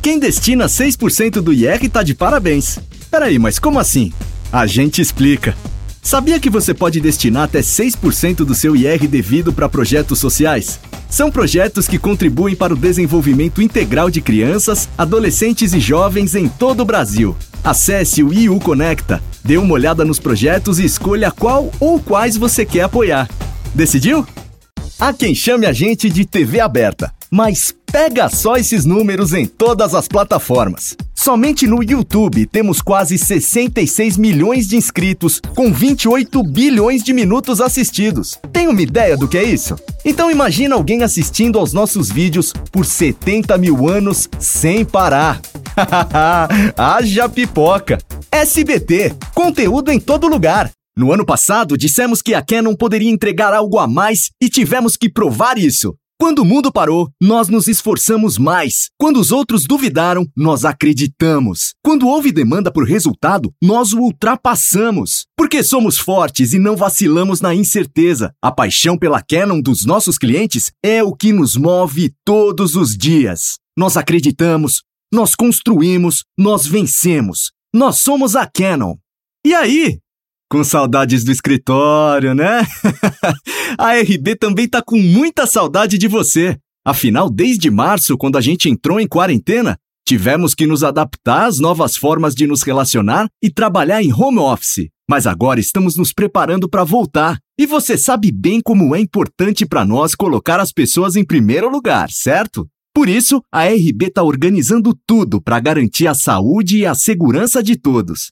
Quem destina 6% do IR tá de parabéns. Peraí, mas como assim? A gente explica. Sabia que você pode destinar até 6% do seu IR devido para projetos sociais? São projetos que contribuem para o desenvolvimento integral de crianças, adolescentes e jovens em todo o Brasil. Acesse o IU Conecta, dê uma olhada nos projetos e escolha qual ou quais você quer apoiar. Decidiu? Há quem chame a gente de TV aberta, mas pega só esses números em todas as plataformas. Somente no YouTube temos quase 66 milhões de inscritos, com 28 bilhões de minutos assistidos. Tem uma ideia do que é isso? Então imagina alguém assistindo aos nossos vídeos por 70 mil anos sem parar. Haja pipoca! SBT, conteúdo em todo lugar. No ano passado, dissemos que a Canon poderia entregar algo a mais e tivemos que provar isso. Quando o mundo parou, nós nos esforçamos mais. Quando os outros duvidaram, nós acreditamos. Quando houve demanda por resultado, nós o ultrapassamos. Porque somos fortes e não vacilamos na incerteza. A paixão pela Canon dos nossos clientes é o que nos move todos os dias. Nós acreditamos, nós construímos, nós vencemos. Nós somos a Canon. E aí? Com saudades do escritório, né? A RB também tá com muita saudade de você. Afinal, desde março, quando a gente entrou em quarentena, tivemos que nos adaptar às novas formas de nos relacionar e trabalhar em home office. Mas agora estamos nos preparando para voltar. E você sabe bem como é importante para nós colocar as pessoas em primeiro lugar, certo? Por isso, a RB está organizando tudo para garantir a saúde e a segurança de todos.